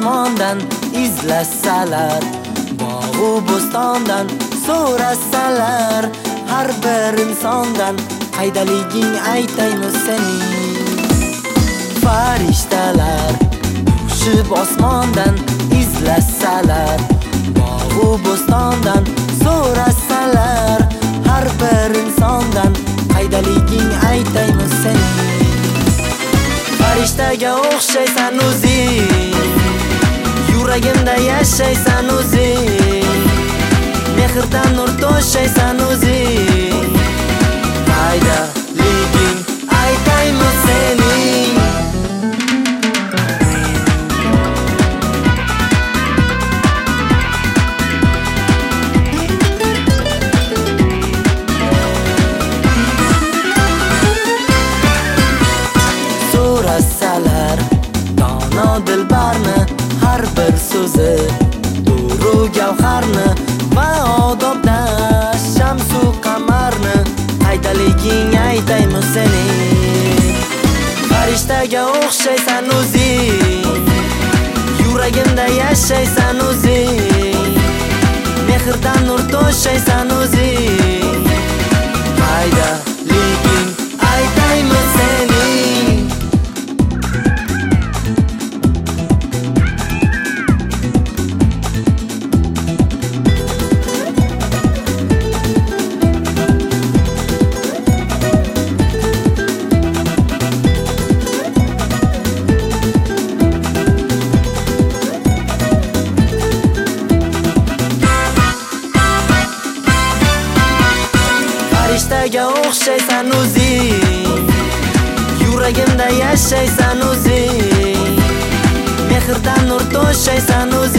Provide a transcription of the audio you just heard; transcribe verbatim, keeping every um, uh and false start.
osmondan izlasalar, bog'u bo'stondan so'rasalar, har bir insondan qaydaliging aytaymiz sening. Farishtalar tushib osmondan izlasalar, bog'u bo'stondan so'rasalar, har bir insondan qaydaliging aytaymiz sening. Farishtaga o'xshaysan o'zing, yuragimda yashaysan o'zing, mehrdan nur to'shaysan o'zing, qaydaliging aytaymiz sening. So'rasalar dono dilbarni, har bir so'zi duru gavharni va odobda shamsu qamarni qaydaliging aytaymiz sening. Farishtaga o'xshaysan o'zing, yuragimda yashaysan o'zing, mehrdan nur to'shaysan o'zing, qaydaliging aytaymiz sening. Farishtaga o'xshaysan o'zing, yuragimda yashaysan o'zing, mehrdan nur to'shaysan o'zing.